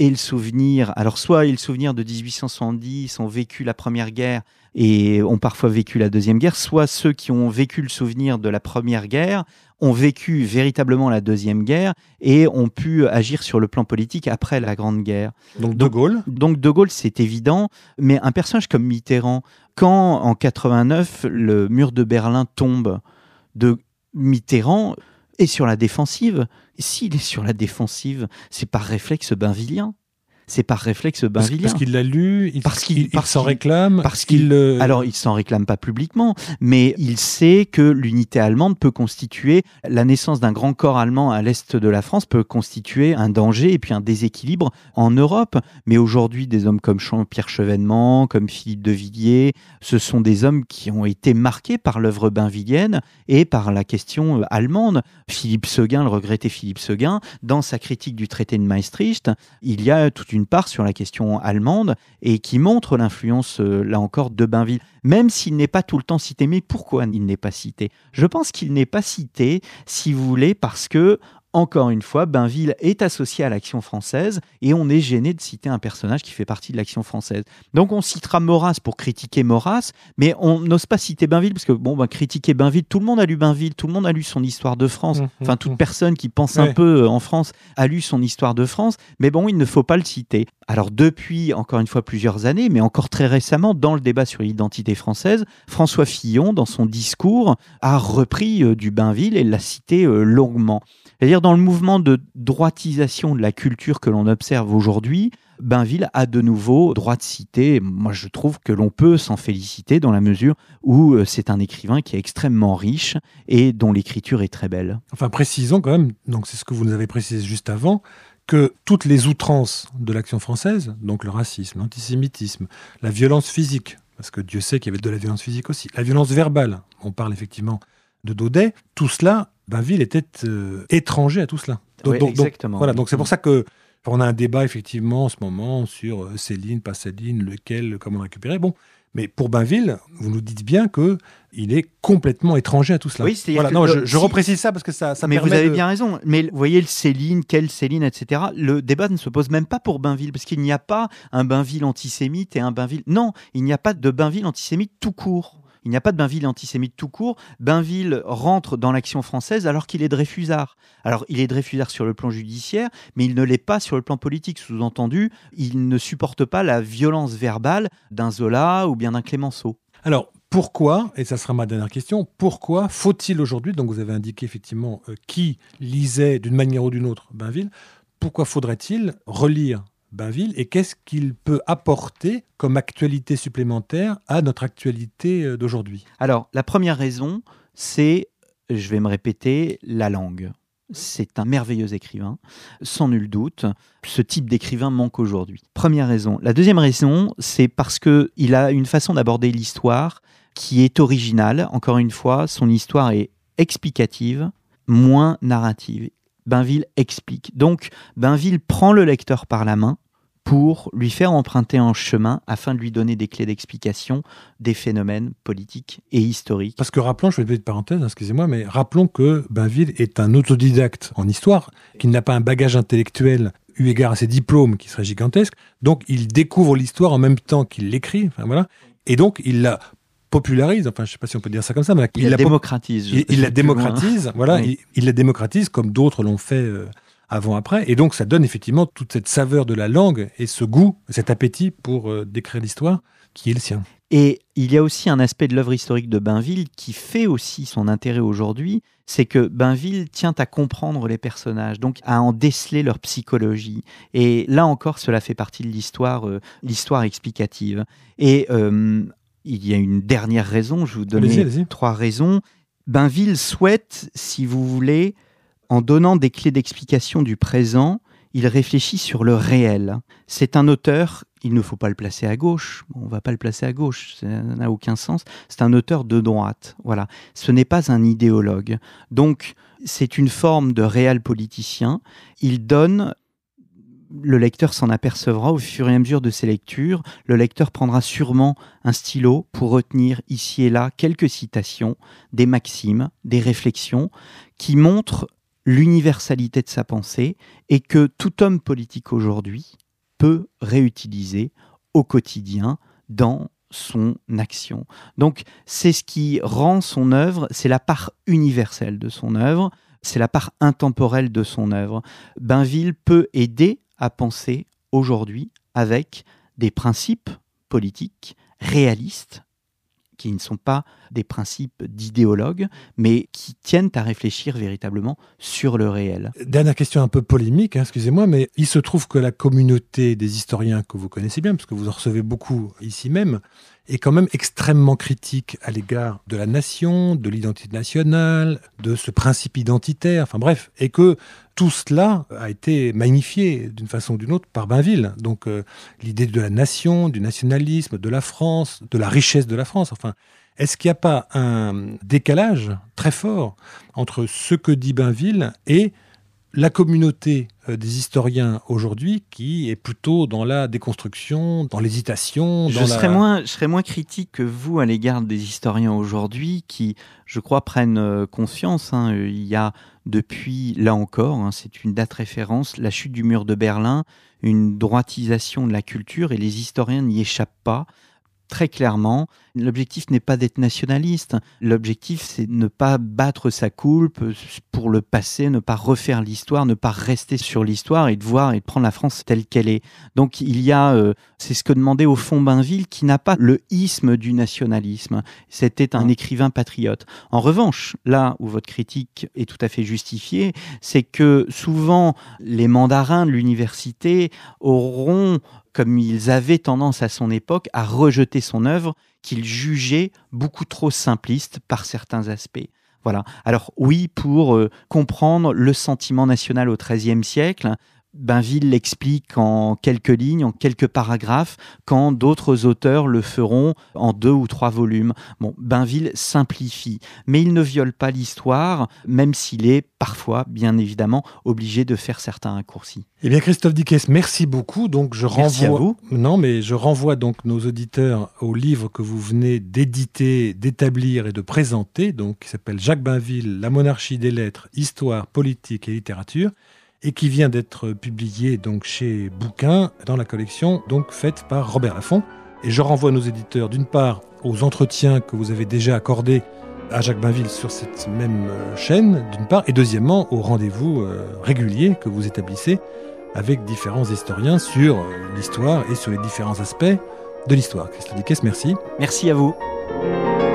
et le souvenir. Alors, soit le souvenir de 1870 ont vécu la Première Guerre et ont parfois vécu la Deuxième Guerre, soit ceux qui ont vécu le souvenir de la Première Guerre ont vécu véritablement la Deuxième Guerre et ont pu agir sur le plan politique après la Grande Guerre. Donc De Gaulle. Donc De Gaulle, c'est évident, mais un personnage comme Mitterrand, quand en 89 le mur de Berlin tombe, de Mitterrand est sur la défensive. S'il est sur la défensive, c'est par réflexe bainvillien. C'est par réflexe bainvillien. Parce qu'il l'a lu, il s'en réclame. Alors, il s'en réclame pas publiquement, mais il sait que l'unité allemande peut constituer, la naissance d'un grand corps allemand à l'est de la France peut constituer un danger et puis un déséquilibre en Europe. Mais aujourd'hui, des hommes comme Jean-Pierre Chevènement, comme Philippe de Villiers, ce sont des hommes qui ont été marqués par l'œuvre bainvillienne et par la question allemande. Philippe Séguin, le regretté Philippe Séguin, dans sa critique du traité de Maastricht, il y a toute une part sur la question allemande et qui montre l'influence, là encore, de Bainville. Même s'il n'est pas tout le temps cité. Mais pourquoi il n'est pas cité ? Je pense qu'il n'est pas cité, si vous voulez, parce que, encore une fois, Bainville est associé à l'Action française et on est gêné de citer un personnage qui fait partie de l'Action française. Donc on citera Maurras pour critiquer Maurras, mais on n'ose pas citer Bainville parce que, critiquer Bainville, tout le monde a lu Bainville, tout le monde a lu son Histoire de France. Enfin, toute personne qui pense un peu en France a lu son Histoire de France, mais il ne faut pas le citer. Alors depuis, encore une fois, plusieurs années, mais encore très récemment, dans le débat sur l'identité française, François Fillon, dans son discours, a repris du Bainville et l'a cité longuement. C'est-à-dire, dans le mouvement de droitisation de la culture que l'on observe aujourd'hui, Bainville a de nouveau droit de citer. Moi, je trouve que l'on peut s'en féliciter dans la mesure où c'est un écrivain qui est extrêmement riche et dont l'écriture est très belle. Enfin, précisons quand même, donc c'est ce que vous nous avez précisé juste avant, que toutes les outrances de l'Action française, donc le racisme, l'antisémitisme, la violence physique, parce que Dieu sait qu'il y avait de la violence physique aussi, la violence verbale, on parle effectivement de Daudet, tout cela, Bainville était étranger à tout cela. Exactement. Donc c'est pour ça que on a un débat effectivement en ce moment sur Céline, pas Céline, lequel, comment récupérer. Bon, mais pour Bainville, vous nous dites bien qu'il est complètement étranger à tout cela. Oui, je reprécise ça parce que ça mais permet vous avez bien raison. Mais vous voyez, le Céline, quelle Céline, etc. Le débat ne se pose même pas pour Bainville, parce qu'il n'y a pas un Bainville antisémite et un Bainville... Non, il n'y a pas de Bainville antisémite tout court. Il n'y a pas de Bainville antisémite tout court. Bainville rentre dans l'Action française alors qu'il est Dreyfusard. Alors, il est Dreyfusard sur le plan judiciaire, mais il ne l'est pas sur le plan politique. Sous-entendu, il ne supporte pas la violence verbale d'un Zola ou bien d'un Clémenceau. Alors, pourquoi, et ça sera ma dernière question, pourquoi faut-il aujourd'hui, donc vous avez indiqué effectivement qui lisait d'une manière ou d'une autre Bainville, pourquoi faudrait-il relire Bainville et qu'est-ce qu'il peut apporter comme actualité supplémentaire à notre actualité d'aujourd'hui ? Alors, la première raison, c'est, je vais me répéter, la langue. C'est un merveilleux écrivain, sans nul doute. Ce type d'écrivain manque aujourd'hui. Première raison. La deuxième raison, c'est parce qu'il a une façon d'aborder l'histoire qui est originale. Encore une fois, son histoire est explicative, moins narrative. Bainville explique. Donc, Bainville prend le lecteur par la main pour lui faire emprunter un chemin afin de lui donner des clés d'explication des phénomènes politiques et historiques. Parce que rappelons, je fais une petite parenthèse, excusez-moi, mais rappelons que Bainville est un autodidacte en histoire, qu'il n'a pas un bagage intellectuel eu égard à ses diplômes qui serait gigantesque, donc il découvre l'histoire en même temps qu'il l'écrit, et donc il la popularise, je ne sais pas si on peut dire ça comme ça, mais il la démocratise. Il la démocratise, oui. Il la démocratise comme d'autres l'ont fait avant-après, et donc ça donne effectivement toute cette saveur de la langue et ce goût, cet appétit pour décrire l'histoire qui est le sien. Et il y a aussi un aspect de l'œuvre historique de Bainville qui fait aussi son intérêt aujourd'hui, c'est que Bainville tient à comprendre les personnages, donc à en déceler leur psychologie. Et là encore, cela fait partie de l'histoire explicative. Et il y a une dernière raison, je vais vous donner 3 raisons. Bainville souhaite, si vous voulez, en donnant des clés d'explication du présent, il réfléchit sur le réel. C'est un auteur, il ne faut pas le placer à gauche, on ne va pas le placer à gauche, ça n'a aucun sens, c'est un auteur de droite, voilà. Ce n'est pas un idéologue. Donc, c'est une forme de réel politicien. Il donne... Le lecteur s'en apercevra au fur et à mesure de ses lectures. Le lecteur prendra sûrement un stylo pour retenir ici et là quelques citations, des maximes, des réflexions qui montrent l'universalité de sa pensée et que tout homme politique aujourd'hui peut réutiliser au quotidien dans son action. Donc c'est ce qui rend son œuvre, c'est la part universelle de son œuvre, c'est la part intemporelle de son œuvre. Bainville peut aider à penser aujourd'hui avec des principes politiques réalistes, qui ne sont pas des principes d'idéologues, mais qui tiennent à réfléchir véritablement sur le réel. Dernière question un peu polémique, excusez-moi, mais il se trouve que la communauté des historiens que vous connaissez bien, parce que vous en recevez beaucoup ici même, est quand même extrêmement critique à l'égard de la nation, de l'identité nationale, de ce principe identitaire, enfin bref, et que tout cela a été magnifié d'une façon ou d'une autre par Bainville. Donc l'idée de la nation, du nationalisme, de la France, de la richesse de la France, enfin, est-ce qu'il n'y a pas un décalage très fort entre ce que dit Bainville et la communauté des historiens aujourd'hui qui est plutôt dans la déconstruction, dans l'hésitation. Je serais moins critique que vous à l'égard des historiens aujourd'hui qui, je crois, prennent conscience. Il y a depuis, là encore, c'est une date référence, la chute du mur de Berlin, une droitisation de la culture et les historiens n'y échappent pas. Très clairement, l'objectif n'est pas d'être nationaliste. L'objectif, c'est de ne pas battre sa coulpe pour le passé, ne pas refaire l'histoire, ne pas rester sur l'histoire et de voir et de prendre la France telle qu'elle est. Donc il y a, c'est ce que demandait au fond Bainville, qui n'a pas le isme du nationalisme. C'était un écrivain patriote. En revanche, là où votre critique est tout à fait justifiée, c'est que souvent les mandarins de l'université auront, comme ils avaient tendance à son époque, à rejeter son œuvre qu'ils jugeaient beaucoup trop simpliste par certains aspects. Voilà. Alors oui, pour comprendre le sentiment national au XIIIe siècle, Bainville l'explique en quelques lignes, en quelques paragraphes, quand d'autres auteurs le feront en 2 ou 3 volumes. Bon, Bainville simplifie, mais il ne viole pas l'histoire, même s'il est parfois, bien évidemment, obligé de faire certains raccourcis. Eh bien, Christophe Dickès, merci beaucoup. Donc, Merci à vous. Non, mais je renvoie donc nos auditeurs au livre que vous venez d'éditer, d'établir et de présenter, donc qui s'appelle Jacques Bainville, La monarchie des lettres, histoire, politique et littérature, et qui vient d'être publié donc chez Bouquin dans la collection donc faite par Robert Laffont. Et je renvoie nos éditeurs d'une part aux entretiens que vous avez déjà accordés à Jacques Bainville sur cette même chaîne, d'une part, et deuxièmement aux rendez-vous réguliers que vous établissez avec différents historiens sur l'histoire et sur les différents aspects de l'histoire. Christophe Dickès, merci. Merci à vous.